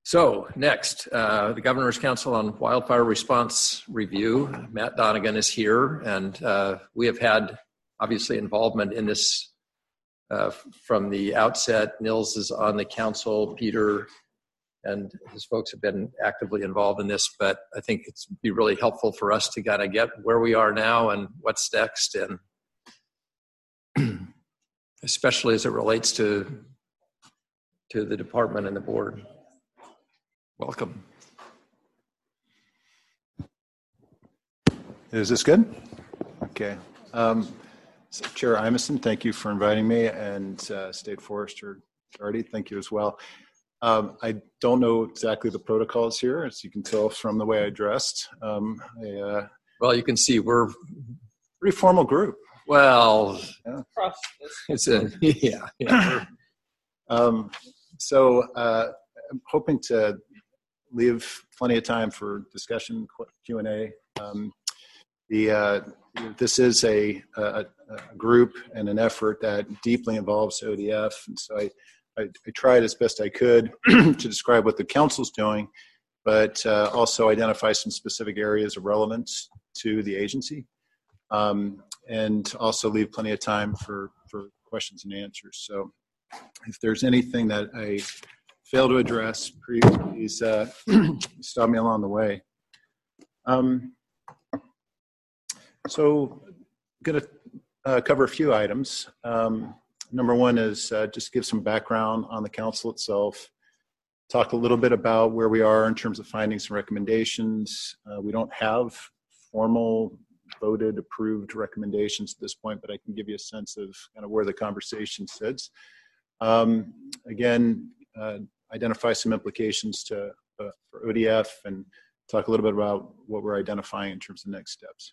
So next, the Governor's Council on Wildfire Response Review. Matt Donegan is here, and we have had obviously involvement in this from the outset. Nils is on the council, Peter and his folks have been actively involved in this, but I think it's be really helpful for us to kind of get where we are now and what's next, and especially as it relates to the department and the board. Welcome. Is this good? Okay. So Chair Imeson, thank you for inviting me, and State Forester Jardy, thank you as well. I don't know exactly the protocols here, as you can tell from the way I dressed. Well, you can see we're a pretty formal group. Well, yeah. It's a yeah. So I'm hoping to leave plenty of time for discussion, Q&A. This is a group and an effort that deeply involves ODF, and so I tried as best I could to describe what the council's doing, but also identify some specific areas of relevance to the agency, and also leave plenty of time for questions and answers. So if there's anything that I fail to address, please stop me along the way. So I'm going to cover a few items. Number one is just give some background on the council itself, talk a little bit about where we are in terms of findings and recommendations. We don't have formal voted, approved recommendations at this point, but I can give you a sense of kind of where the conversation sits. Again, identify some implications for ODF and talk a little bit about what we're identifying in terms of next steps.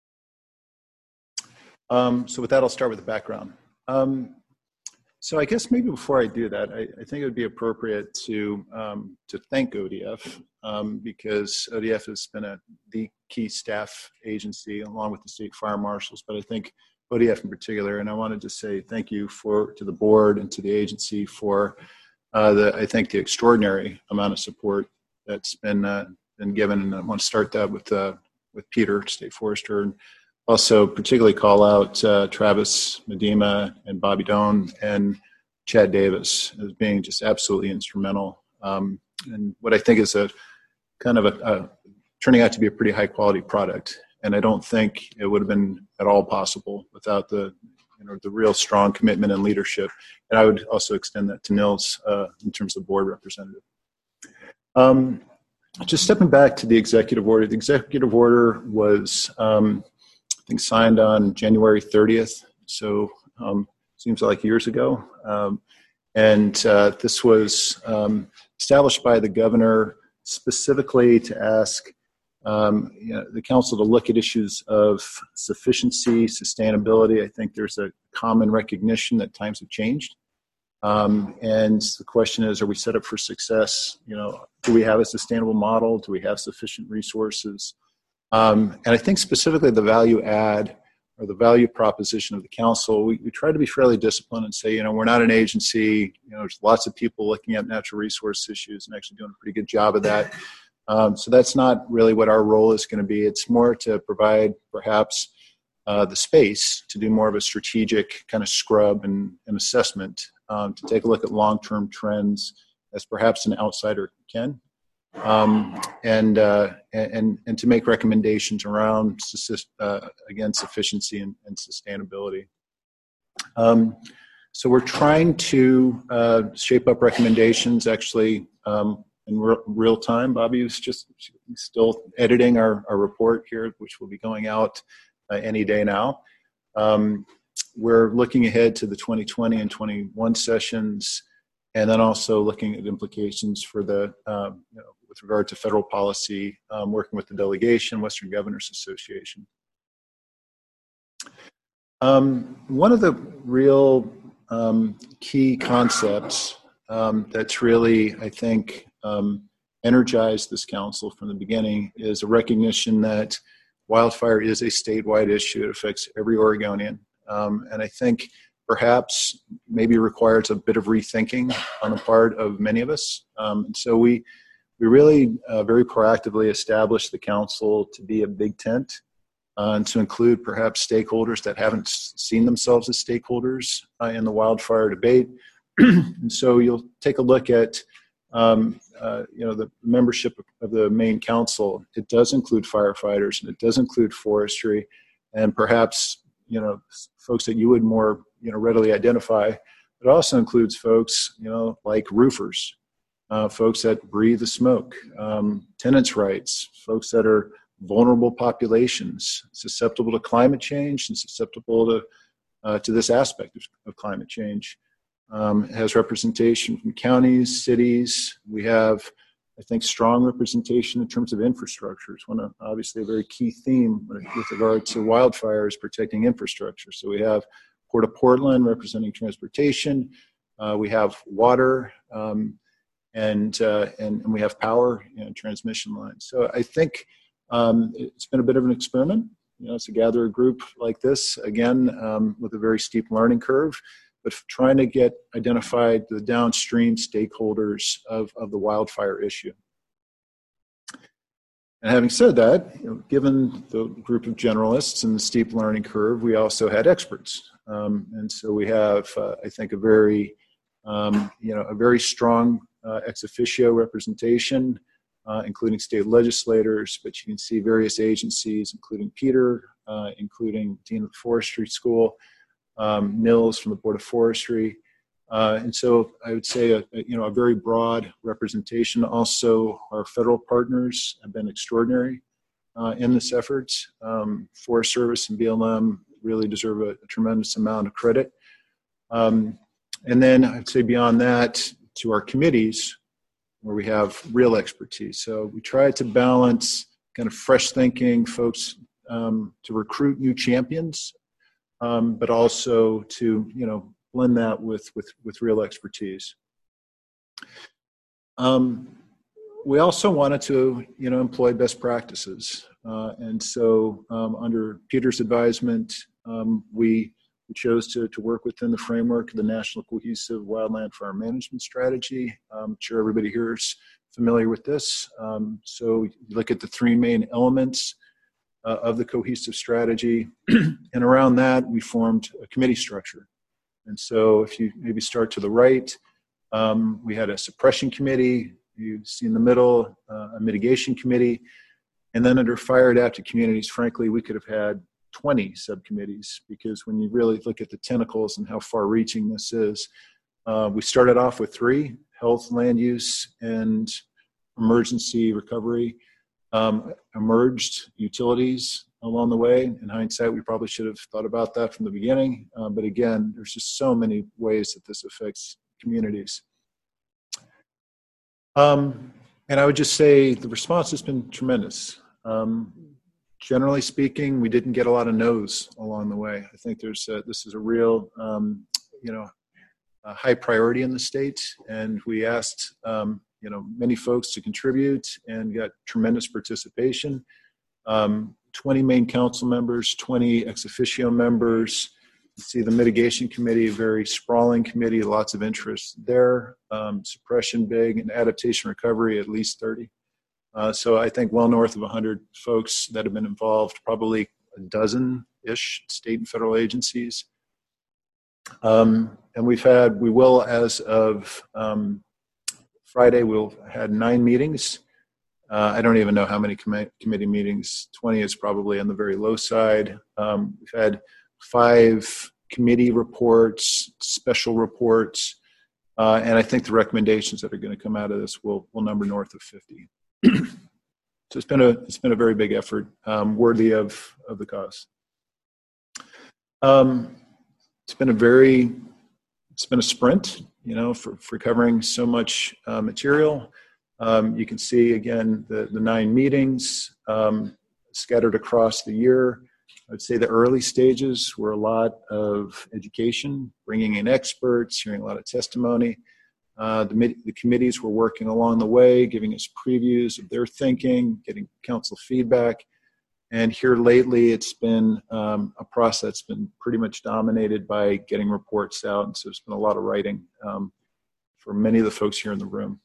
So with that, I'll start with the background. So I guess maybe before I do that, I think it would be appropriate to thank ODF because ODF has been the key staff agency along with the state fire marshals, but I think ODF in particular, and I wanted to say thank you to the board and to the agency for I think the extraordinary amount of support that's been given, and I want to start that with Peter, State Forester, and also particularly call out Travis Medema and Bobby Doan and Chad Davis as being just absolutely instrumental, and what I think is a kind of a turning out to be a pretty high quality product. And I don't think it would have been at all possible without the real strong commitment and leadership. And I would also extend that to Nils in terms of board representative. Just stepping back to the executive order. The executive order was, I think, signed on January 30th. So seems like years ago. And this was established by the governor specifically to ask the council to look at issues of sufficiency, sustainability. I think there's a common recognition that times have changed. And the question is, are we set up for success? Do we have a sustainable model? Do we have sufficient resources? And I think specifically the value add or the value proposition of the council, we try to be fairly disciplined and say, we're not an agency. There's lots of people looking at natural resource issues and actually doing a pretty good job of that. So that's not really what our role is going to be. It's more to provide perhaps the space to do more of a strategic kind of scrub and assessment, to take a look at long-term trends as perhaps an outsider can, and to make recommendations around, again, sufficiency and sustainability. So we're trying to shape up recommendations actually in real time. Bobby is still editing our report here, which will be going out any day now. We're looking ahead to the 2020 and 21 sessions, and then also looking at implications for the with regard to federal policy, working with the delegation, Western Governors Association. One of the real key concepts that's really, I think, energized this council from the beginning is a recognition that wildfire is a statewide issue. It affects every Oregonian. And I think perhaps maybe requires a bit of rethinking on the part of many of us. And so we really very proactively established the council to be a big tent and to include perhaps stakeholders that haven't seen themselves as stakeholders in the wildfire debate. And so you'll take a look at the membership of the main council. It does include firefighters, and it does include forestry, and perhaps folks that you would more readily identify. It also includes folks like roofers, folks that breathe the smoke, tenants' rights, folks that are vulnerable populations, susceptible to climate change and susceptible to this aspect of climate change. It has representation from counties, cities. We have, I think, strong representation in terms of infrastructure. It's obviously a very key theme with regard to wildfires, protecting infrastructure. So we have Port of Portland representing transportation. We have water, and we have power and transmission lines. So I think it's been a bit of an experiment. To gather a group like this, again, with a very steep learning curve, but trying to get identified the downstream stakeholders of the wildfire issue. And having said that, given the group of generalists and the steep learning curve, we also had experts. And so we have, I think, a very strong ex officio representation, including state legislators, but you can see various agencies, including Peter, including Dean of the Forestry School, Nils from the Board of Forestry. And so I would say a very broad representation. Also, our federal partners have been extraordinary in this effort. Forest Service and BLM really deserve a tremendous amount of credit. And then I'd say beyond that, to our committees, where we have real expertise. So we try to balance kind of fresh thinking folks to recruit new champions, but also to blend that with real expertise. We also wanted to employ best practices, and so under Peter's advisement, we chose to work within the framework of the National Cohesive Wildland Fire Management Strategy. I'm sure everybody here is familiar with this. So you look at the three main elements of the cohesive strategy, and around that we formed a committee structure. And so if you maybe start to the right, we had a suppression committee, you see in the middle a mitigation committee, and then under fire adapted communities, frankly, we could have had 20 subcommittees, because when you really look at the tentacles and how far reaching this is, we started off with 3: health, land use, and emergency recovery. Emerged utilities along the way. In hindsight, we probably should have thought about that from the beginning. But again, there's just so many ways that this affects communities. And I would just say the response has been tremendous. Generally speaking, we didn't get a lot of no's along the way. I think this is a real, high priority in the state, and we asked many folks to contribute and got tremendous participation. 20 main council members, 20 ex officio members. You see the mitigation committee, a very sprawling committee, lots of interest there. Suppression big, and adaptation recovery at least 30. So I think well north of 100 folks that have been involved, probably a dozen-ish state and federal agencies. And we will, as of Friday, we'll had 9 meetings. I don't even know how many committee meetings. 20 is probably on the very low side. We've had 5 committee reports, special reports, and I think the recommendations that are going to come out of this will number north of 50. So it's been a very big effort, worthy of the cause. It's been a sprint, for covering so much material. You can see again the 9 meetings scattered across the year. I would say the early stages were a lot of education, bringing in experts, hearing a lot of testimony. The committees were working along the way, giving us previews of their thinking, getting council feedback. And here lately, it's been a process that's been pretty much dominated by getting reports out. And so there's been a lot of writing for many of the folks here in the room.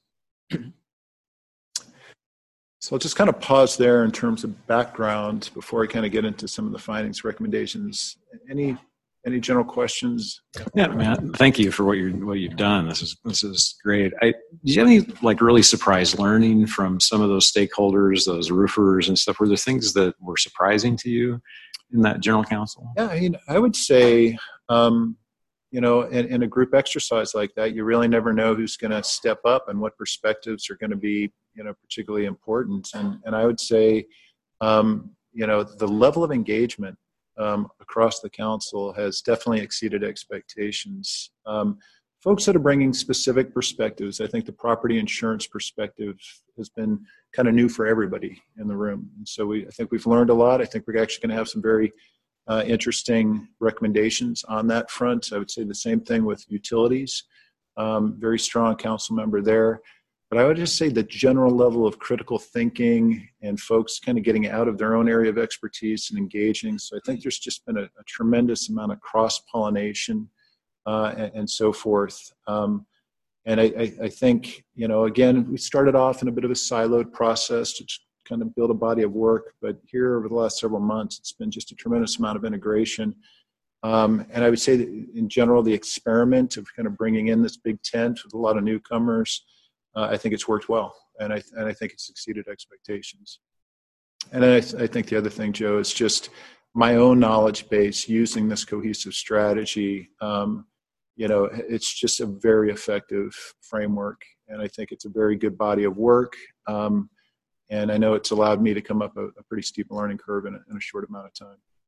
So I'll just kind of pause there in terms of background before I kind of get into some of the findings, recommendations. Any general questions? Yeah, man. Thank you for what you've done. This is great. Did you have any really surprise learning from some of those stakeholders, those roofers and stuff? Were there things that were surprising to you in that general counsel? Yeah, I mean, I would say, in a group exercise like that, you really never know who's going to step up and what perspectives are going to be, particularly important. And I would say, the level of engagement across the council has definitely exceeded expectations. Folks that are bringing specific perspectives, I think the property insurance perspective has been kind of new for everybody in the room. And so I think we've learned a lot. I think we're actually going to have some very interesting recommendations on that front. I would say the same thing with utilities. Very strong council member there. But I would just say the general level of critical thinking and folks kind of getting out of their own area of expertise and engaging. So I think there's just been a tremendous amount of cross-pollination and so forth. And I think, again, we started off in a bit of a siloed process to kind of build a body of work. But here over the last several months, it's been just a tremendous amount of integration. And I would say that in general, the experiment of kind of bringing in this big tent with a lot of newcomers, I think it's worked well, and I think it's exceeded expectations. And I think the other thing, Joe, is just my own knowledge base using this cohesive strategy. It's just a very effective framework, and I think it's a very good body of work. And I know it's allowed me to come up a pretty steep learning curve in a short amount of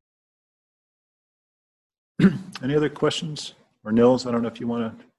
time. Any other questions? Or Nils, I don't know if you want to.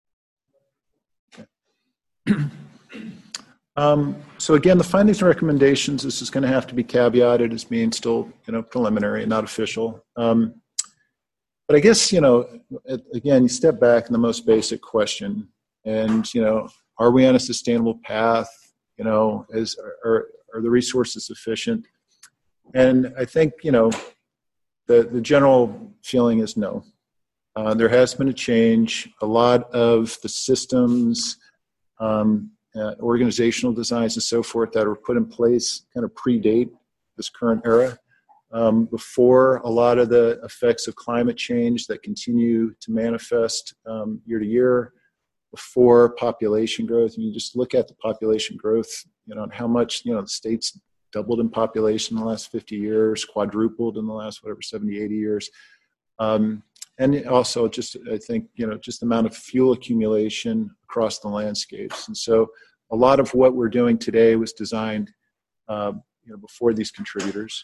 So again, the findings and recommendations, this is going to have to be caveated as being still, preliminary and not official. But I guess, again, you step back in the most basic question and, are we on a sustainable path? Are the resources sufficient? And I think, the general feeling is no. There has been a change. A lot of the systems, organizational designs and so forth that were put in place kind of predate this current era. Before a lot of the effects of climate change that continue to manifest year to year, before population growth, and you just look at the population growth, and how much, the state's doubled in population in the last 50 years, quadrupled in the last, 70, 80 years. And also just, I think, just the amount of fuel accumulation across the landscapes. And so a lot of what we're doing today was designed, before these contributors.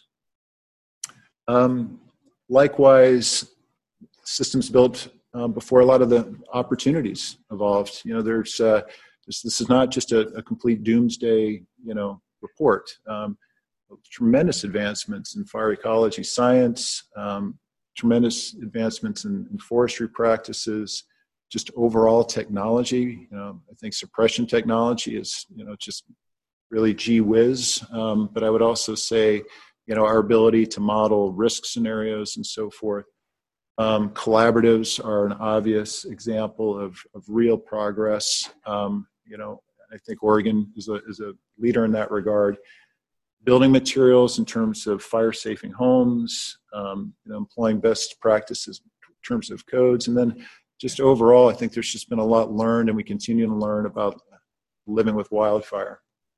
Likewise, systems built before a lot of the opportunities evolved. This is not just a complete doomsday, report. Tremendous advancements in fire ecology science, tremendous advancements in forestry practices, just overall technology. I think suppression technology is, just really gee whiz. But I would also say, our ability to model risk scenarios and so forth. Collaboratives are an obvious example of real progress. I think Oregon is a leader in that regard. Building materials in terms of fire-safing homes, employing best practices in terms of codes. And then just overall, I think there's just been a lot learned, and we continue to learn about living with wildfire.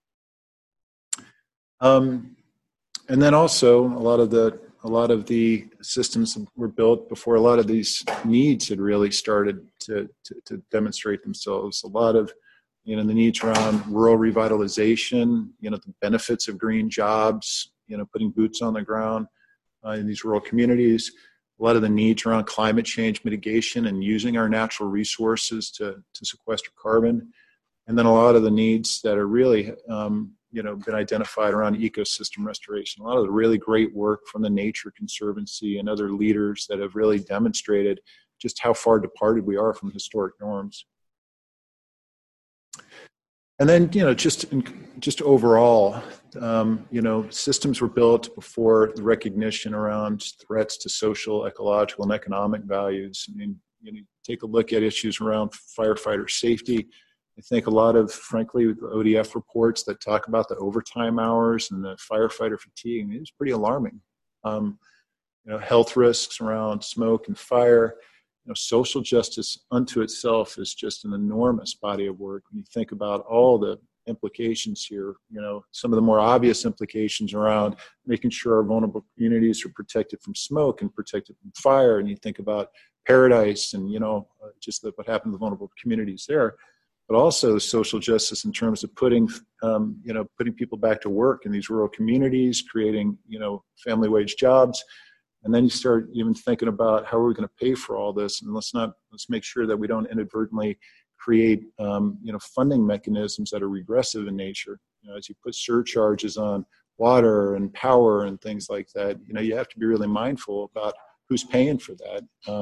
And then also a lot of the systems were built before a lot of these needs had really started to demonstrate themselves. A lot of, the needs around rural revitalization, the benefits of green jobs, putting boots on the ground in these rural communities. A lot of the needs around climate change mitigation and using our natural resources to sequester carbon. And then a lot of the needs that are really, been identified around ecosystem restoration. A lot of the really great work from the Nature Conservancy and other leaders that have really demonstrated just how far departed we are from historic norms. And then, just overall, systems were built before the recognition around threats to social, ecological, and economic values. I mean, take a look at issues around firefighter safety. I think a lot of, frankly, the ODF reports that talk about the overtime hours and the firefighter fatigue, I mean, it's pretty alarming. Health risks around smoke and fire. Social justice unto itself is just an enormous body of work. When you think about all the implications here, some of the more obvious implications around making sure our vulnerable communities are protected from smoke and protected from fire. And you think about Paradise and, just what happened to the vulnerable communities there, but also social justice in terms of putting people back to work in these rural communities, creating, family wage jobs. And then you start even thinking about how are we going to pay for all this? And let's make sure that we don't inadvertently create, funding mechanisms that are regressive in nature. As you put surcharges on water and power and things like that, you have to be really mindful about who's paying for that.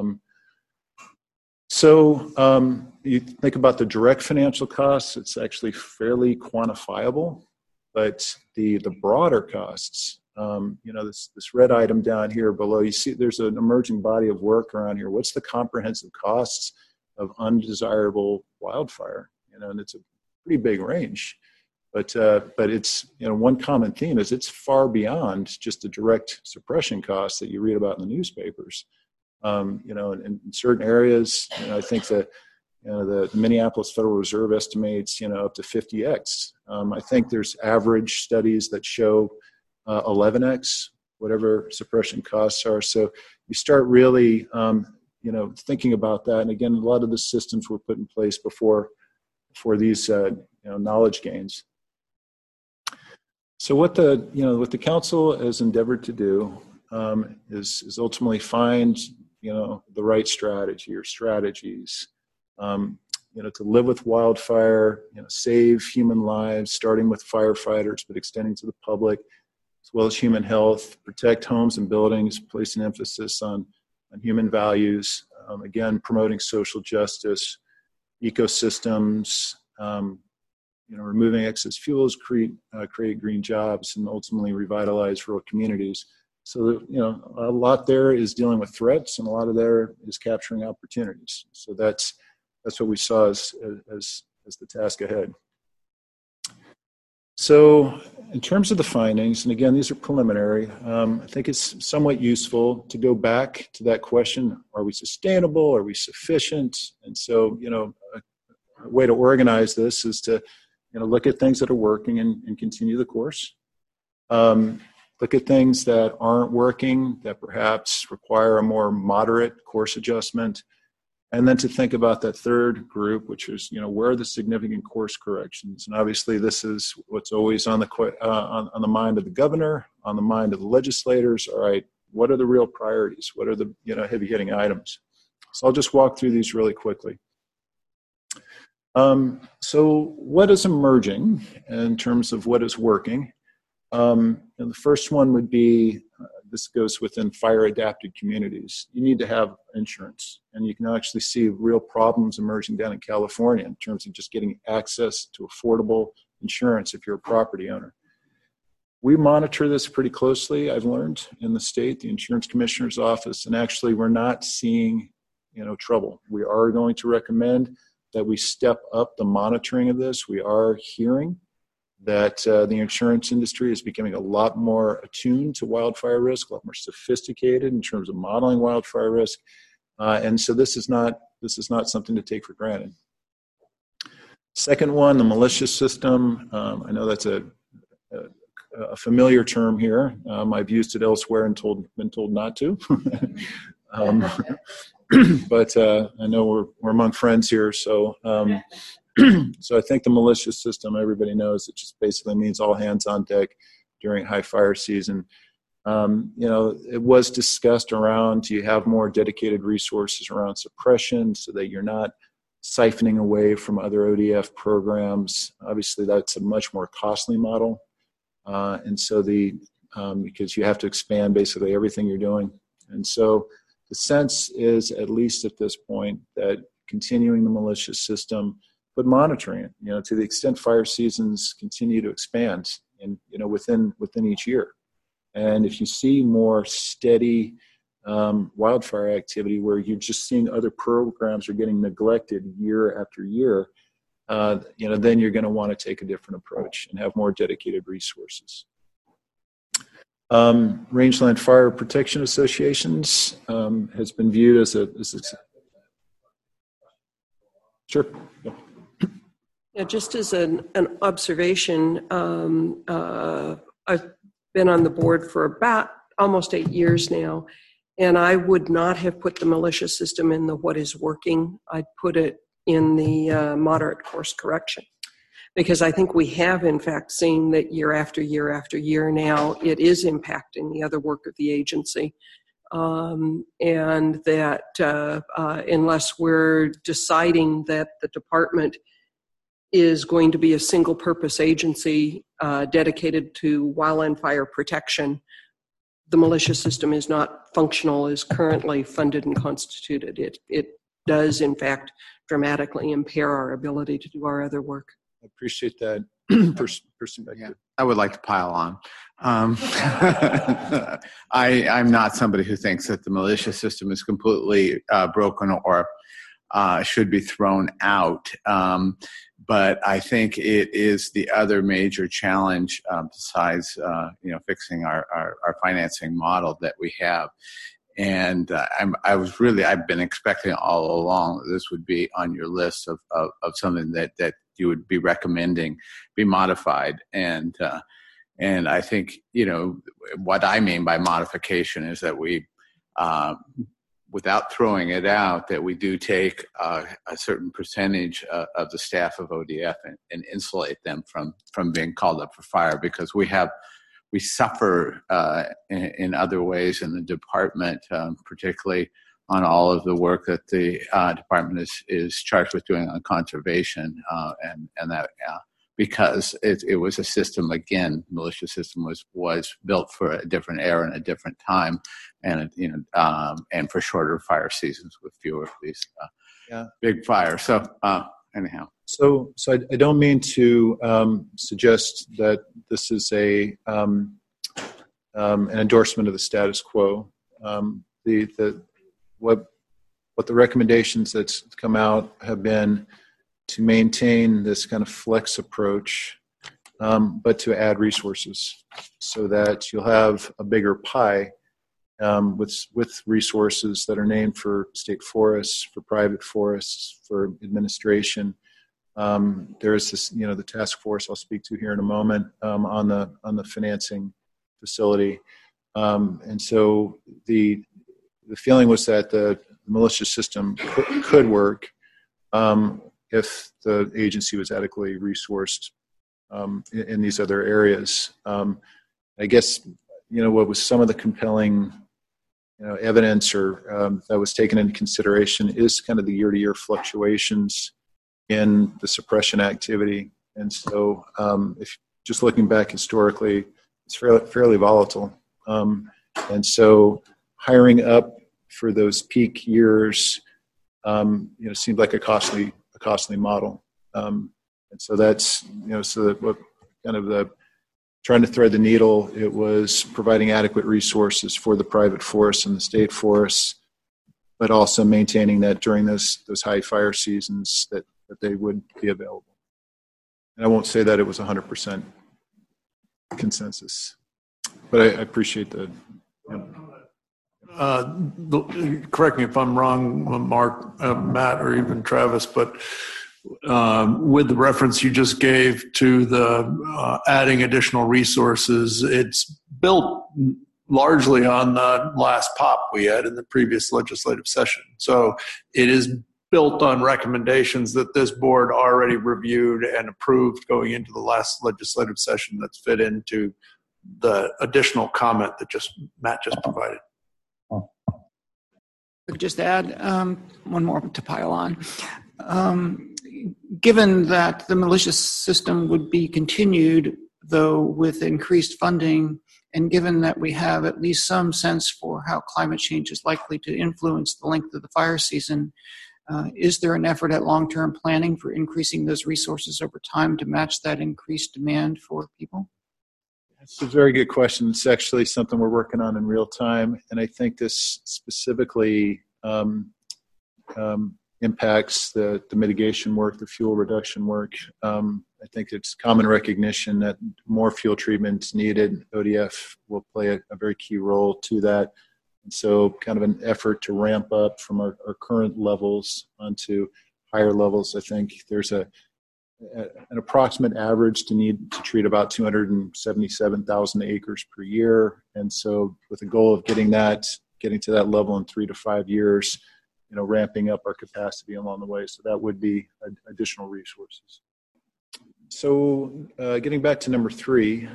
You think about the direct financial costs, it's actually fairly quantifiable, but the broader costs, this red item down here below, you see there's an emerging body of work around here. What's the comprehensive costs of undesirable wildfire? And it's a pretty big range, but it's, one common theme is it's far beyond just the direct suppression costs that you read about in the newspapers. In certain areas, I think that the Minneapolis Federal Reserve estimates, up to 50x. I think there's average studies that show 11x, whatever suppression costs are. So you start really, thinking about that. And again, a lot of the systems were put in place before these, knowledge gains. So what the council has endeavored to do is ultimately find, the right strategy or strategies, to live with wildfire, save human lives, starting with firefighters, but extending to the public, as well as human health, protect homes and buildings, placing emphasis on human values, again, promoting social justice, ecosystems, removing excess fuels, create green jobs, and ultimately revitalize rural communities. So, a lot there is dealing with threats, and a lot of there is capturing opportunities. So that's what we saw as the task ahead. So in terms of the findings, and again, these are preliminary, I think it's somewhat useful to go back to that question, are we sustainable? Are we sufficient? And so, a way to organize this is to, look at things that are working and continue the course. Look at things that aren't working, that perhaps require a more moderate course adjustment. And then to think about that third group, which is, where are the significant course corrections? And obviously, this is what's always on the mind of the governor, on the mind of the legislators. All right, what are the real priorities? What are the heavy-hitting items? So I'll just walk through these really quickly. So what is emerging in terms of what is working? The first one would be, this goes within fire-adapted communities. You need to have insurance, and you can actually see real problems emerging down in California in terms of just getting access to affordable insurance if you're a property owner. We monitor this pretty closely, I've learned, in the state, the insurance commissioner's office, and actually we're not seeing, trouble. We are going to recommend that we step up the monitoring of this. We are hearing that the insurance industry is becoming a lot more attuned to wildfire risk, a lot more sophisticated in terms of modeling wildfire risk, and so this is not something to take for granted. Second one, the militia system. I know that's a familiar term here. I've used it elsewhere and been told not to. But I know we're among friends here, so. So I think the militia system, everybody knows, it just basically means all hands on deck during high fire season. It was discussed around, do you have more dedicated resources around suppression so that you're not siphoning away from other ODF programs? Obviously, that's a much more costly model. And so because you have to expand basically everything you're doing. And so the sense is, at least at this point, that continuing the militia system, but monitoring it, to the extent fire seasons continue to expand, and within each year. And if you see more steady wildfire activity where you're just seeing other programs are getting neglected year after year, then you're going to want to take a different approach and have more dedicated resources. Rangeland Fire Protection Associations has been viewed as a sure. Yeah. Yeah, just as an observation, I've been on the board for about almost 8 years now, and I would not have put the militia system in the what is working. I'd put it in the moderate course correction, because I think we have in fact seen that year after year after year now it is impacting the other work of the agency, and that unless we're deciding that the department is going to be a single purpose agency dedicated to wildland fire protection, the militia system is not functional as currently funded and constituted. It does in fact dramatically impair our ability to do our other work. I appreciate that perspective. Yeah, I would like to pile on. I'm not somebody who thinks that the militia system is completely broken or should be thrown out. But I think it is the other major challenge besides fixing our financing model that we have. And I've been expecting all along that this would be on your list of something that you would be recommending be modified. And I think, what I mean by modification is that we, without throwing it out, that we do take a certain percentage of the staff of ODF and insulate them from being called up for fire, because we suffer in other ways in the department, particularly on all of the work that the department is charged with doing on conservation, and that because it was a system, again, militia system was built for a different era and a different time, and and for shorter fire seasons with fewer of these big fires. So anyhow. So I don't mean to suggest that this is an endorsement of the status quo. What the recommendations that's come out have been to maintain this kind of flex approach, but to add resources so that you'll have a bigger pie with resources that are named for state forests, for private forests, for administration. There is this, the task force I'll speak to here in a moment on the financing facility, and so the feeling was that the militia system could work if the agency was adequately resourced in these other areas. I guess what was some of the compelling evidence or that was taken into consideration is kind of the year-to-year fluctuations in the suppression activity. And so if just looking back historically, it's fairly volatile. And so hiring up for those peak years, seemed like a costly model. And so that's, so that what kind of the trying to thread the needle, it was providing adequate resources for the private forests and the state forests, but also maintaining that during those high fire seasons that they would be available. And I won't say that it was 100% consensus, but I appreciate that. Correct me if I'm wrong, Mark, Matt, or even Travis, but with the reference you just gave to the adding additional resources, it's built largely on the last POP we had in the previous legislative session. So it is built on recommendations that this board already reviewed and approved going into the last legislative session that's fit into the additional comment that Matt just provided. Just add one more to pile on. Given that the militia system would be continued, though, with increased funding, and given that we have at least some sense for how climate change is likely to influence the length of the fire season, is there an effort at long-term planning for increasing those resources over time to match that increased demand for people? It's a very good question. It's actually something we're working on in real time, and I think this specifically impacts the mitigation work, the fuel reduction work. I think it's common recognition that more fuel treatment is needed. ODF will play a very key role to that. And so kind of an effort to ramp up from our current levels onto higher levels. I think there's an approximate average to need to treat about 277,000 acres per year. And so with the goal of getting to that level in 3 to 5 years, ramping up our capacity along the way. So that would be additional resources. So getting back to number 3.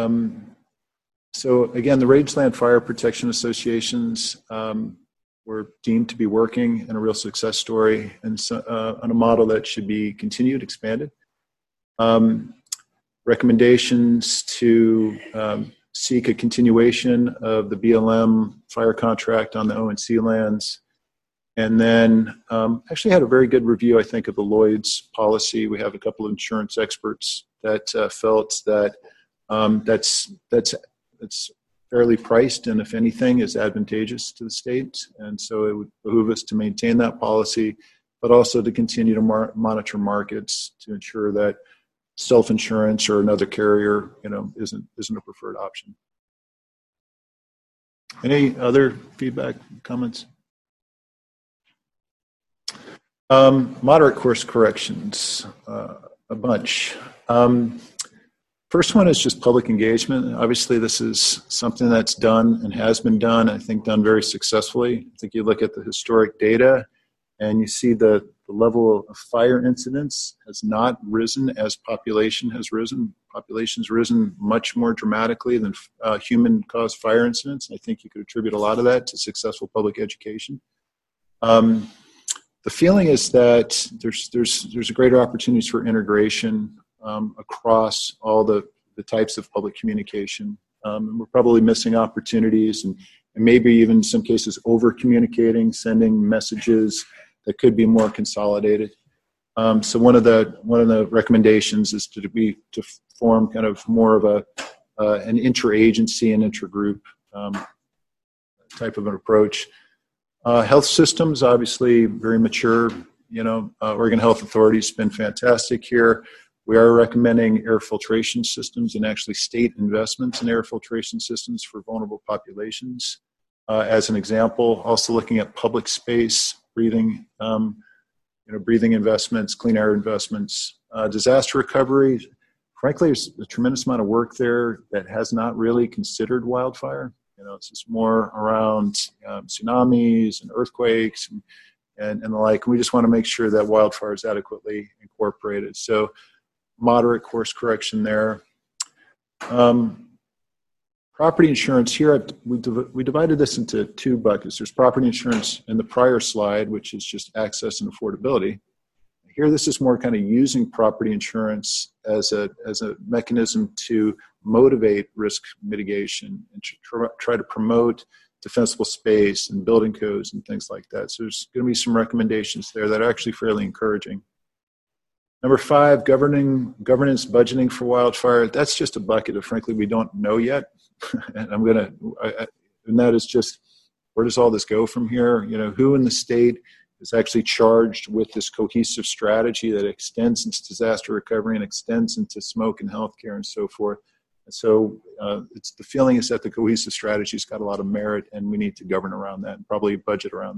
So again, the Rangeland Fire Protection Associations were deemed to be working in a real success story and on a model that should be continued, expanded. Recommendations to seek a continuation of the BLM fire contract on the ONC lands. And then actually had a very good review, I think, of the Lloyd's policy. We have a couple of insurance experts that felt that that's fairly priced, and if anything, is advantageous to the state. And so it would behoove us to maintain that policy, but also to continue to monitor markets to ensure that self-insurance or another carrier, isn't a preferred option. Any other feedback, comments? Moderate course corrections, a bunch. First one is just public engagement. Obviously, this is something that's done and has been done, I think done very successfly. I think you look at the historic data and you see the level of fire incidents has not risen as population has risen. Population's risen much more dramatically than human-caused fire incidents. I think you could attribute a lot of that to successful public education. The feeling is that there's a greater opportunities for integration across all the types of public communication. And we're probably missing opportunities and maybe even in some cases over-communicating, sending messages that could be more consolidated. So one of the recommendations is to form kind of more of an interagency and intergroup type of an approach. Health systems, obviously very mature. Oregon Health Authority's been fantastic here. We are recommending air filtration systems and actually state investments in air filtration systems for vulnerable populations. As an example, also looking at public space, breathing investments, clean air investments, disaster recovery. Frankly, there's a tremendous amount of work there that has not really considered wildfire. It's just more around tsunamis and earthquakes and the like. We just want to make sure that wildfire is adequately incorporated. So moderate course correction there. Property insurance here, we divided this into 2 buckets. There's property insurance in the prior slide, which is just access and affordability. Here, this is more kind of using property insurance as a mechanism to motivate risk mitigation and to try to promote defensible space and building codes and things like that. So there's going to be some recommendations there that are actually fairly encouraging. Number 5, governance budgeting for wildfire. That's just a bucket of, frankly, we don't know yet. And and that is just, where does all this go from here? Who in the state is actually charged with this cohesive strategy that extends into disaster recovery and extends into smoke and healthcare and so forth. And so the feeling is that the cohesive strategy's got a lot of merit and we need to govern around that and probably budget around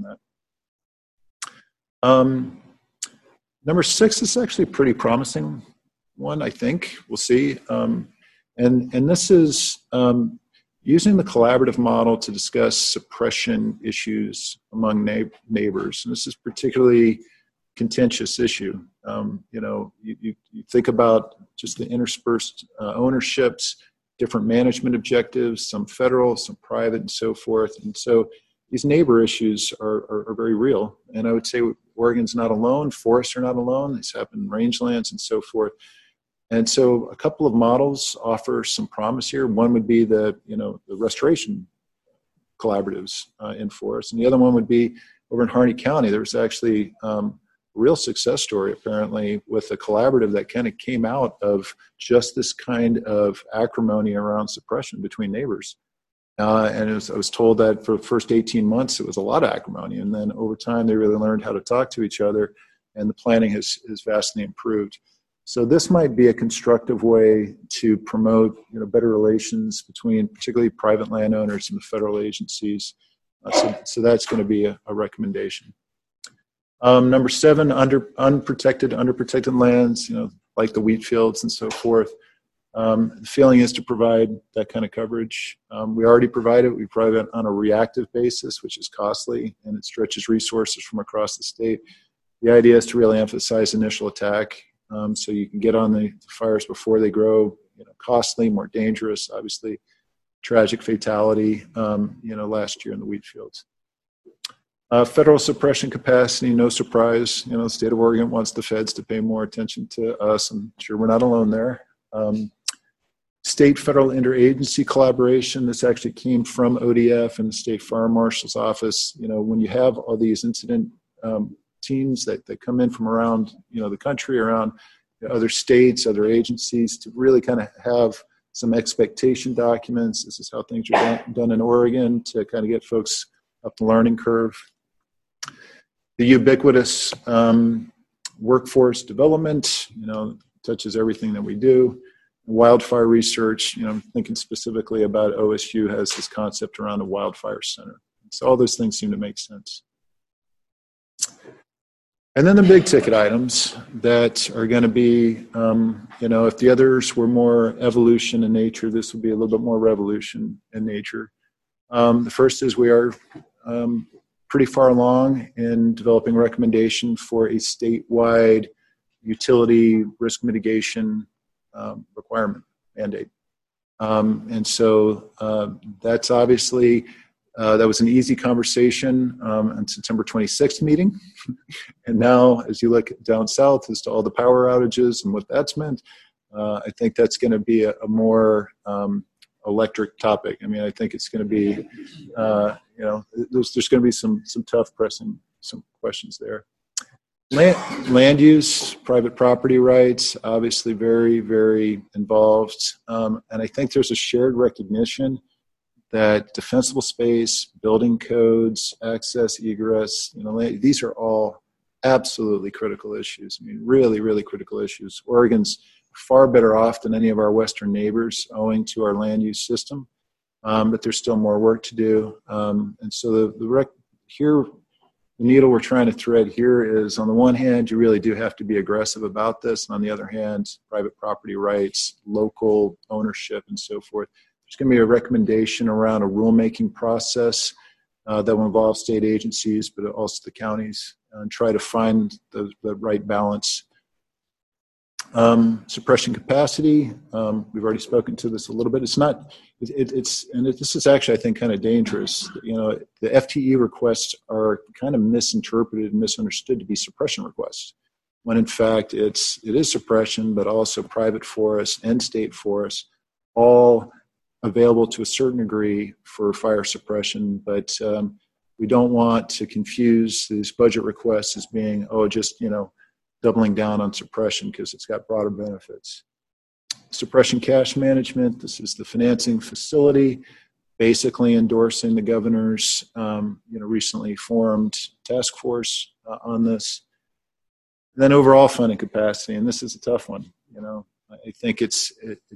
that. Number 6 is actually a pretty promising one, I think. We'll see. And this is using the collaborative model to discuss suppression issues among neighbors. And this is particularly contentious issue. You think about just the interspersed ownerships, different management objectives, some federal, some private, and so forth. And so these neighbor issues are very real. And I would say Oregon's not alone. Forests are not alone. These happen in rangelands and so forth. And so a couple of models offer some promise here. One would be the restoration collaboratives in forests. And the other one would be over in Harney County. There was actually a real success story, apparently, with a collaborative that kind of came out of just this kind of acrimony around suppression between neighbors. And I was told that for the first 18 months, it was a lot of acrimony. And then over time, they really learned how to talk to each other, and the planning has vastly improved. So this might be a constructive way to promote, better relations between particularly private landowners and the federal agencies. So that's going to be a recommendation. Number 7, unprotected lands, like the wheat fields and so forth. The feeling is to provide that kind of coverage. We already provide it. We provide it on a reactive basis, which is costly, and it stretches resources from across the state. The idea is to really emphasize initial attack, so you can get on the fires before they grow. Costly, more dangerous, obviously. Tragic fatality, last year in the wheat fields. Federal suppression capacity, no surprise. The state of Oregon wants the feds to pay more attention to us. I'm sure we're not alone there. State-federal interagency collaboration, this actually came from ODF and the State Fire Marshal's Office. When you have all these incident teams that come in from around, the country, around other states, other agencies, to really kind of have some expectation documents. This is how things are done in Oregon, to kind of get folks up the learning curve. The ubiquitous workforce development, touches everything that we do. Wildfire research, thinking specifically about OSU has this concept around a wildfire center. So all those things seem to make sense. And then the big ticket items that are going to be, if the others were more evolution in nature, this will be a little bit more revolution in nature. The first is we are pretty far along in developing a recommendation for a statewide utility risk mitigation requirement mandate. And so that's obviously, that was an easy conversation on September 26th meeting. And now, as you look down south as to all the power outages and what that's meant, I think that's going to be a more electric topic. I mean, I think it's going to be, there's going to be some tough pressing, some questions there. Land use, private property rights, obviously very, very involved. And I think there's a shared recognition that defensible space, building codes, access, egress, these are all absolutely critical issues. I mean, really, really critical issues. Oregon's far better off than any of our Western neighbors owing to our land use system, but there's still more work to do. And so the needle we're trying to thread here is, on the one hand, you really do have to be aggressive about this. And on the other hand, private property rights, local ownership, and so forth. There's going to be a recommendation around a rulemaking process that will involve state agencies, but also the counties, and try to find the right balance. Suppression capacity, we've already spoken to this a little bit. This is actually, I think, kind of dangerous. The FTE requests are kind of misinterpreted and misunderstood to be suppression requests, when in fact it is suppression, but also private forests and state forests, all available to a certain degree for fire suppression. But we don't want to confuse these budget requests as being, doubling down on suppression, because it's got broader benefits. Suppression cash management, this is the financing facility, basically endorsing the governor's recently formed task force on this. And then overall funding capacity, and this is a tough one. I think it's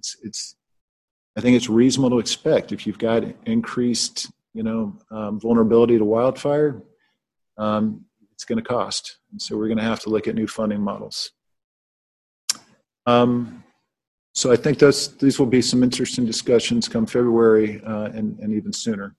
reasonable to expect, if you've got increased vulnerability to wildfire, it's going to cost. And so we're going to have to look at new funding models. So I think these will be some interesting discussions come February and even sooner.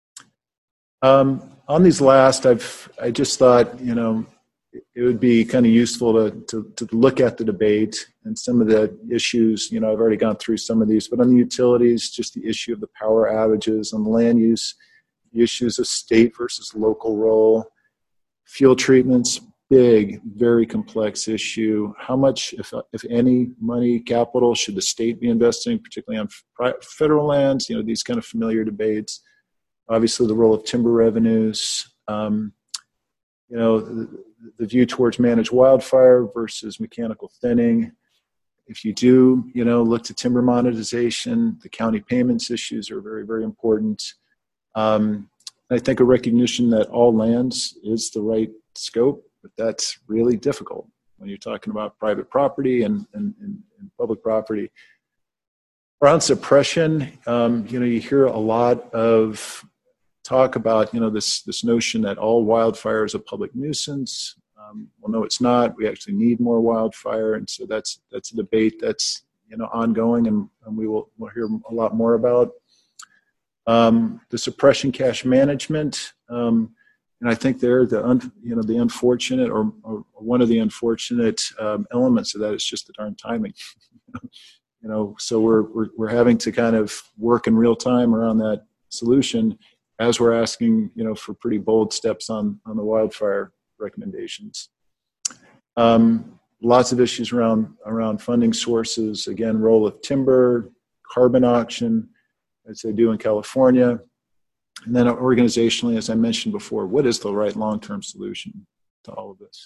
On these last, I just thought, it would be kind of useful to look at the debate and some of the issues. I've already gone through some of these, but on the utilities, just the issue of the power outages, on the land use, the issues of state versus local role. Fuel treatments, big, very complex issue. How much, if any, money, capital should the state be investing, particularly on federal lands? These kind of familiar debates. Obviously, the role of timber revenues. The the view towards managed wildfire versus mechanical thinning. If you do, look to timber monetization, the county payments issues are very, very important. I think a recognition that all lands is the right scope, but that's really difficult when you're talking about private property and public property. Around suppression, you hear a lot of talk about, this notion that all wildfire is a public nuisance. Well, no, it's not. We actually need more wildfire, and so that's a debate that's ongoing, and we'll hear a lot more about. The suppression cache management, and I think the unfortunate or one of the unfortunate elements of that is just the darn timing. So we're having to kind of work in real time around that solution as we're asking for pretty bold steps on the wildfire recommendations. Lots of issues around funding sources. Again, role of timber, carbon auction, as they do in California. And then organizationally, as I mentioned before, what is the right long-term solution to all of this?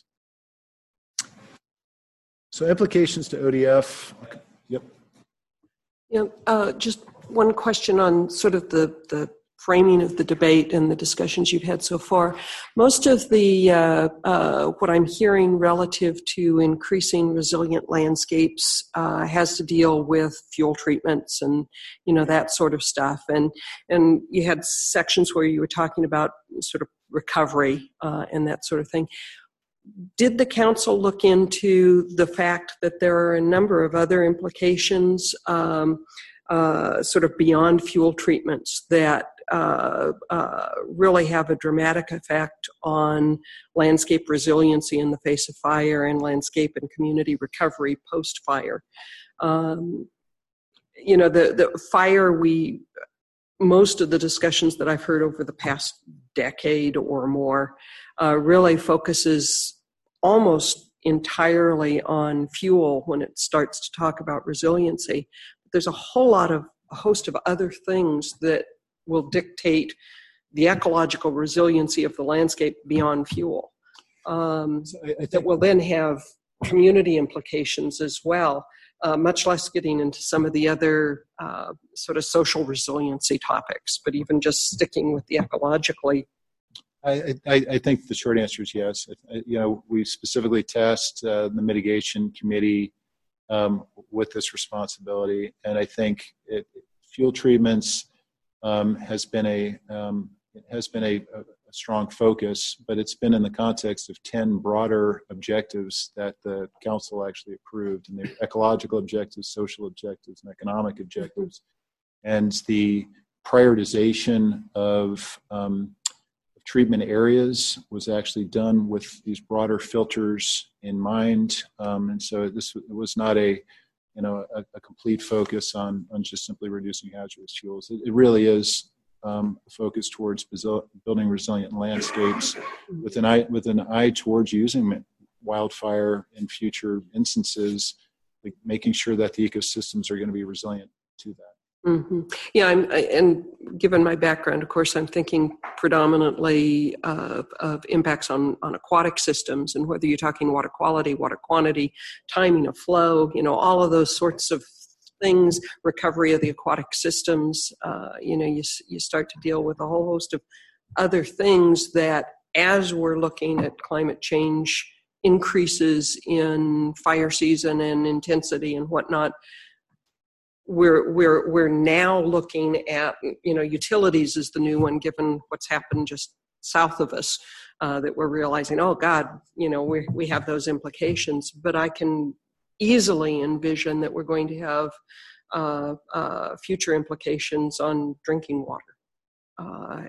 So implications to ODF. Yep. Yeah, just one question on sort of the framing of the debate and the discussions you've had so far. Most of the what I'm hearing relative to increasing resilient landscapes has to deal with fuel treatments and that sort of stuff. And you had sections where you were talking about sort of recovery and that sort of thing. Did the council look into the fact that there are a number of other implications sort of beyond fuel treatments that really have a dramatic effect on landscape resiliency in the face of fire and landscape and community recovery post-fire? The fire, most of the discussions that I've heard over the past decade or more really focuses almost entirely on fuel when it starts to talk about resiliency. There's a host of other things that will dictate the ecological resiliency of the landscape beyond fuel. That will then have community implications as well, much less getting into some of the other sort of social resiliency topics, but even just sticking with the ecologically. I think the short answer is yes. We specifically tasked the mitigation committee with this responsibility, and I think fuel treatments has been a strong focus, but it's been in the context of 10 broader objectives that the council actually approved, and they're ecological objectives, social objectives, and economic objectives. And the prioritization of treatment areas was actually done with these broader filters in mind, and so it was not a complete focus on just simply reducing hazardous fuels. It really is a focus towards building resilient landscapes with an eye towards using wildfire in future instances, like making sure that the ecosystems are going to be resilient to that. Mm-hmm. Yeah, and given my background, of course, I'm thinking predominantly of impacts on aquatic systems, and whether you're talking water quality, water quantity, timing of flow, all of those sorts of things, recovery of the aquatic systems, you start to deal with a whole host of other things that, as we're looking at climate change increases in fire season and intensity and whatnot, we're now looking at, utilities is the new one, given what's happened just south of us, that we're realizing, oh God, we have those implications. But I can easily envision that we're going to have future implications on drinking water.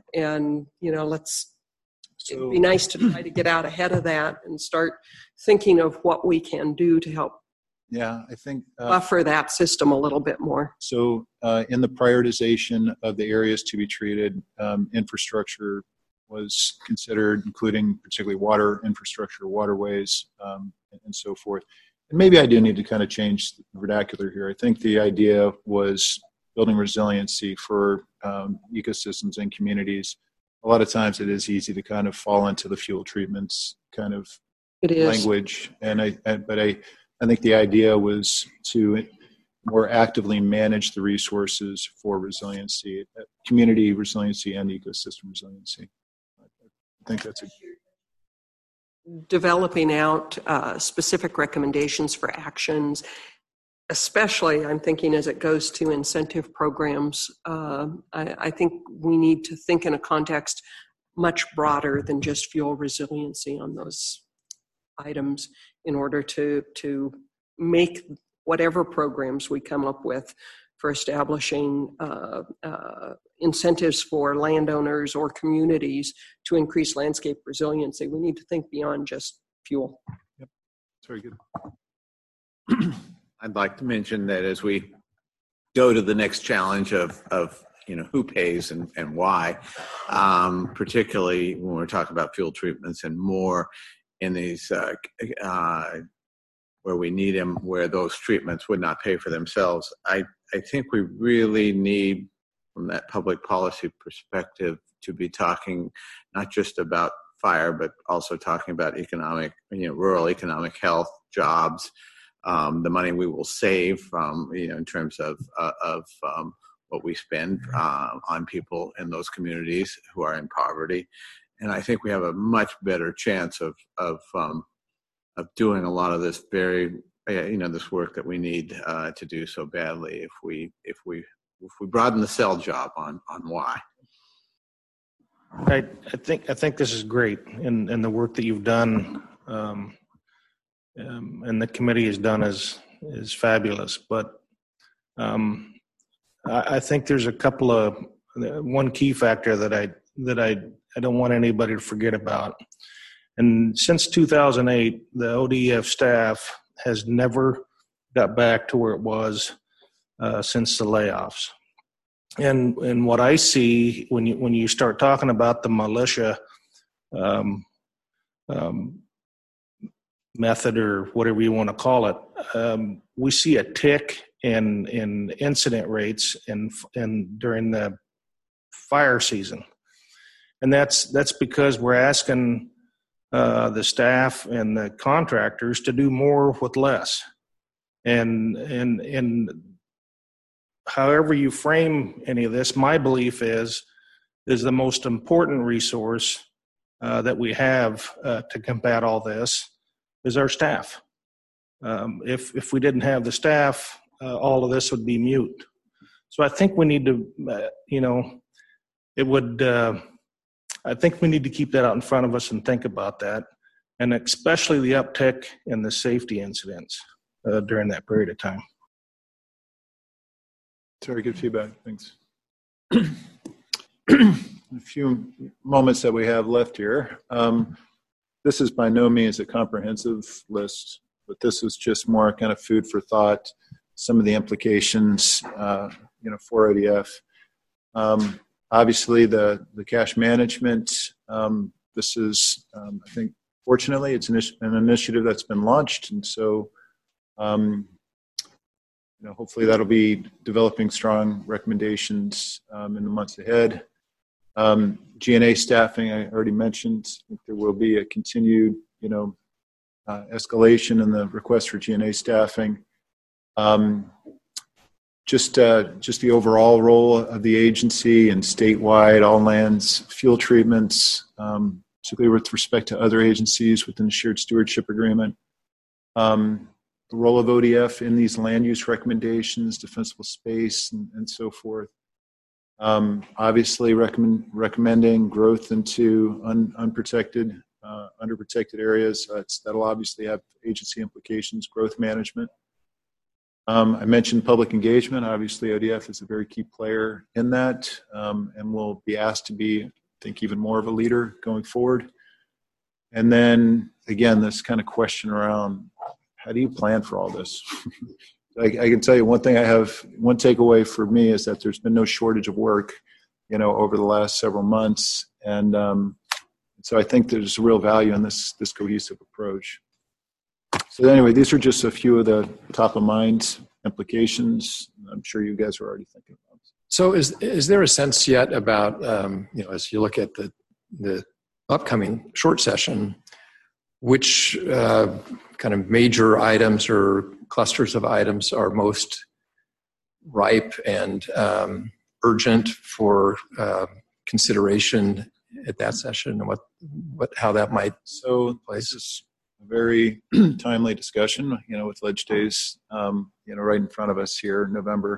It'd be nice to try to get out ahead of that and start thinking of what we can do to help I think buffer that system a little bit more. So in the prioritization of the areas to be treated, infrastructure was considered, including particularly water infrastructure, waterways, and so forth. And maybe I do need to kind of change the vernacular here. I think the idea was building resiliency for ecosystems and communities. A lot of times it is easy to kind of fall into the fuel treatments kind of It is. language, but I think the idea was to more actively manage the resources for resiliency, community resiliency and ecosystem resiliency. I think that's developing out specific recommendations for actions, especially I'm thinking as it goes to incentive programs. I think we need to think in a context much broader than just fuel resiliency on those items in order to make whatever programs we come up with for establishing incentives for landowners or communities to increase landscape resiliency. We need to think beyond just fuel. Yep, that's very good. I'd like to mention that as we go to the next challenge of who pays and why, particularly when we're talking about fuel treatments and more in these where we need them, where those treatments would not pay for themselves. I think we really need, from that public policy perspective, to be talking not just about fire, but also talking about economic, rural economic health, jobs, the money we will save from, in terms of what we spend on people in those communities who are in poverty. And I think we have a much better chance of doing a lot of this this work that we need to do so badly if we broaden the sell job on why. I think this is great, and the work that you've done and the committee has done is fabulous. But I think there's one key factor that I don't want anybody to forget about. And since 2008, the ODEF staff has never got back to where it was since the layoffs. And what I see when you start talking about the militia method, or whatever you want to call it, we see a tick in incident rates during the fire season, and that's because we're asking the staff and the contractors to do more with less, and however you frame any of this, my belief is the most important resource that we have to combat all this is our staff. If we didn't have the staff, all of this would be mute. So I think we need to, I think we need to keep that out in front of us and think about that, and especially the uptick in the safety incidents during that period of time. It's very good feedback. Thanks. A few moments that we have left here. This is by no means a comprehensive list, but this is just more kind of food for thought. Some of the implications, for ODF. Obviously, the cash management. This is, I think, fortunately, it's an initiative that's been launched, and so, hopefully, that'll be developing strong recommendations in the months ahead. G&A staffing, I already mentioned. I think there will be a continued, escalation in the request for G&A staffing. Just the overall role of the agency and statewide all lands fuel treatments, particularly with respect to other agencies within the shared stewardship agreement. The role of ODF in these land use recommendations, defensible space, and so forth. Obviously, recommending growth into underprotected areas. That'll obviously have agency implications. Growth management. I mentioned public engagement. Obviously, ODF is a very key player in that, and will be asked to be, I think, even more of a leader going forward. And then, again, this kind of question around, how do you plan for all this? I can tell you one takeaway for me is that there's been no shortage of work, over the last several months. And so I think there's real value in this cohesive approach. So anyway, these are just a few of the top of mind implications I'm sure you guys are already thinking about. So is there a sense yet about, as you look at the upcoming short session, which kind of major items or clusters of items are most ripe and urgent for consideration at that session, and how that might This is a very timely discussion, with Ledge Days, right in front of us here in November.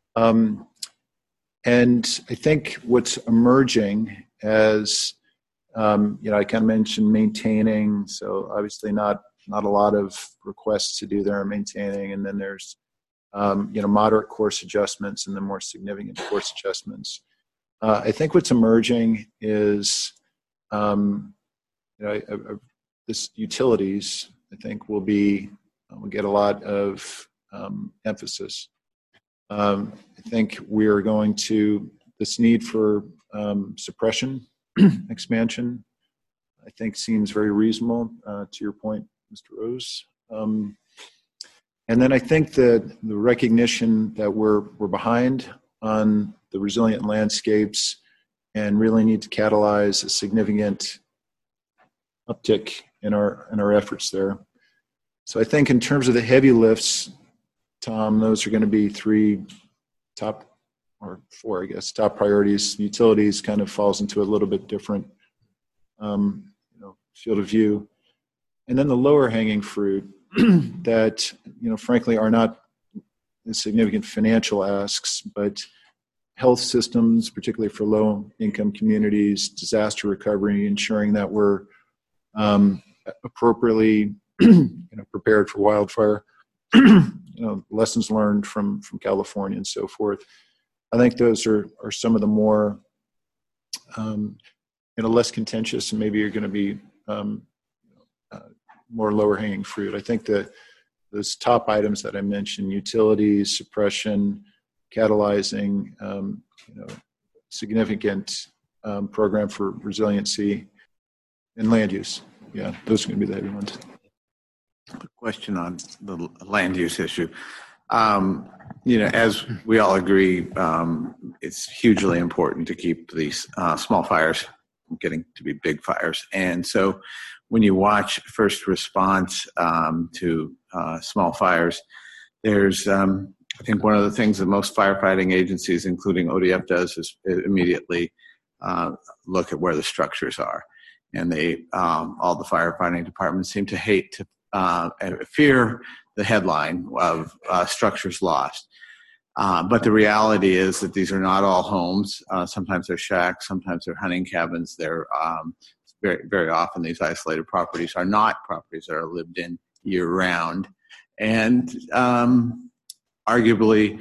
And I think what's emerging as, I kind of mentioned maintaining, so obviously not a lot of requests to do there maintaining, and then there's, moderate course adjustments and then more significant course adjustments. I think what's emerging is, this utilities, I think, will get a lot of emphasis. I think we are going to, this need for suppression expansion, I think seems very reasonable, to your point, Mr. Rose. And then I think that the recognition that we're behind on the resilient landscapes and really need to catalyze a significant uptick in our efforts there. So I think in terms of the heavy lifts, Tom, those are going to be four top priorities. Utilities kind of falls into a little bit different field of view. And then the lower hanging fruit that, frankly are not significant financial asks, but health systems, particularly for low income communities, disaster recovery, ensuring that we're appropriately prepared for wildfire, lessons learned from California and so forth. I think those are some of the more less contentious, and maybe you're going to be more lower hanging fruit. I think that those top items that I mentioned, utilities, suppression, catalyzing, significant program for resiliency, and land use. Yeah, those are going to be the heavy ones. A question on the land use issue. As we all agree, it's hugely important to keep these small fires from getting to be big fires. And so when you watch first response to small fires, there's, I think one of the things that most firefighting agencies, including ODF, does is immediately look at where the structures are. And all the firefighting departments seem to hate to fear the headline of structures lost. But the reality is that these are not all homes. Sometimes they're shacks, sometimes they're hunting cabins. They're very, very often these isolated properties are not properties that are lived in year round, and arguably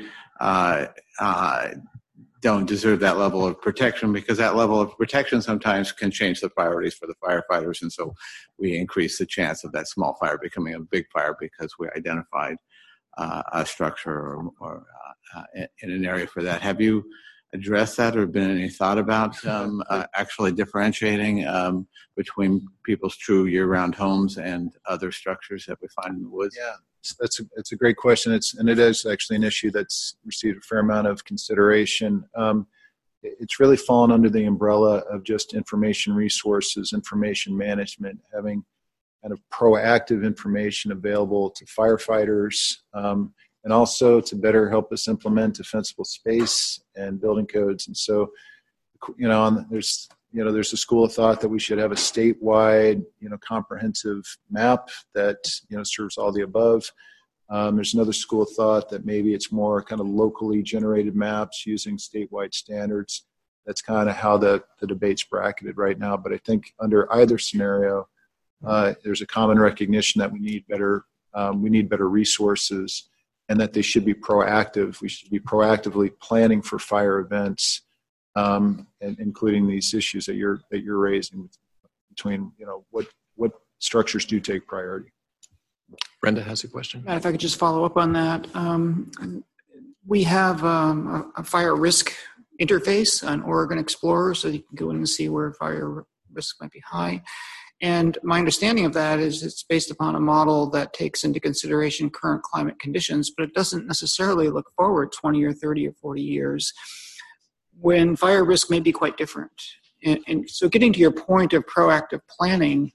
don't deserve that level of protection, because that level of protection sometimes can change the priorities for the firefighters. And so we increase the chance of that small fire becoming a big fire because we identified a structure or in an area for that. Have you addressed that, or been any thought about actually differentiating between people's true year-round homes and other structures that we find in the woods? Yeah, it's a great question. It is actually an issue that's received a fair amount of consideration. It's really fallen under the umbrella of just information resources, information management, having kind of proactive information available to firefighters, and also to better help us implement defensible space and building codes. And so, there's a school of thought that we should have a statewide, comprehensive map that, serves all the above. There's another school of thought that maybe it's more kind of locally generated maps using statewide standards. That's kind of how the debate's bracketed right now. But I think under either scenario, there's a common recognition that we need better resources, and that they should be proactive. We should be proactively planning for fire events, and including these issues that you're raising between, what structures do take priority. Brenda has a question. Matt, if I could just follow up on that. We have a fire risk interface on Oregon Explorer, so you can go in and see where fire risk might be high. And my understanding of that is it's based upon a model that takes into consideration current climate conditions, but it doesn't necessarily look forward 20 or 30 or 40 years when fire risk may be quite different. And so getting to your point of proactive planning,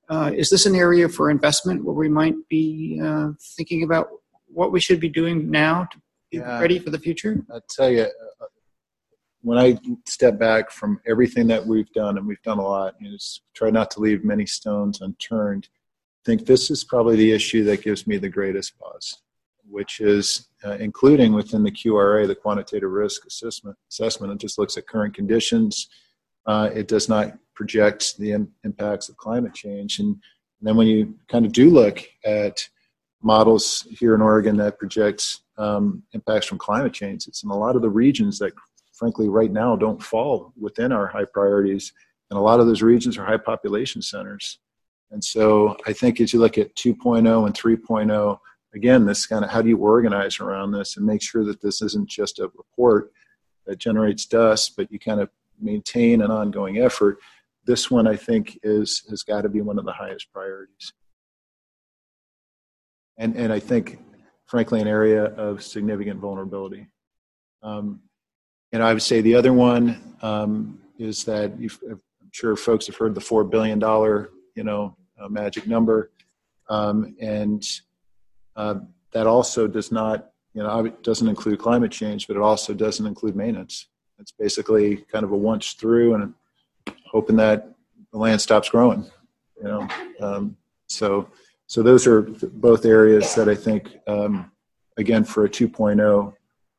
is this an area for investment where we might be thinking about what we should be doing now to be ready for the future? I'll tell you, when I step back from everything that we've done, and we've done a lot, is try not to leave many stones unturned. I think this is probably the issue that gives me the greatest pause, which is including within the QRA, the quantitative risk assessment. It just looks at current conditions. It does not project the impacts of climate change. And then when you kind of do look at models here in Oregon that projects impacts from climate change, it's in a lot of the regions that, frankly, right now don't fall within our high priorities. And a lot of those regions are high population centers. And so I think as you look at 2.0 and 3.0, again, this kind of how do you organize around this and make sure that this isn't just a report that generates dust, but you kind of maintain an ongoing effort. This one, I think, has got to be one of the highest priorities. And I think, frankly, an area of significant vulnerability. And I would say the other one is that I'm sure folks have heard the $4 billion, magic number. And that also does not, it doesn't include climate change, but it also doesn't include maintenance. It's basically kind of a once through and hoping that the land stops growing, So those are both areas that I think, again, for a 2.0,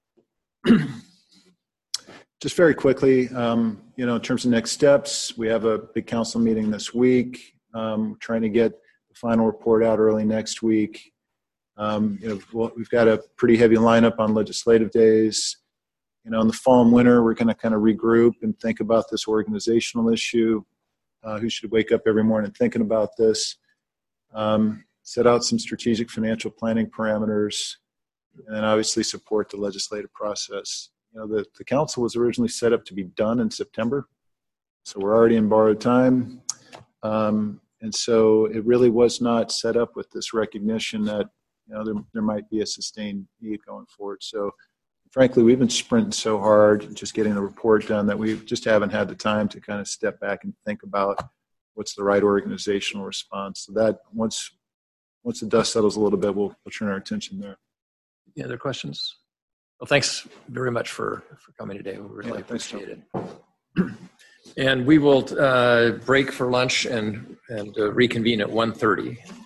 just very quickly, in terms of next steps, we have a big council meeting this week, trying to get the final report out early next week. We've got a pretty heavy lineup on legislative days. In the fall and winter, we're going to kind of regroup and think about this organizational issue. Who should wake up every morning thinking about this? Set out some strategic financial planning parameters, and then obviously support the legislative process. The council was originally set up to be done in September, so we're already in borrowed time. And so it really was not set up with this recognition that there might be a sustained need going forward. So frankly, we've been sprinting so hard just getting the report done that we just haven't had the time to kind of step back and think about what's the right organizational response. So that once the dust settles a little bit, we'll turn our attention there. Any other questions? Well, thanks very much for coming today. We really appreciate it. And we will break for lunch and reconvene at 1:30.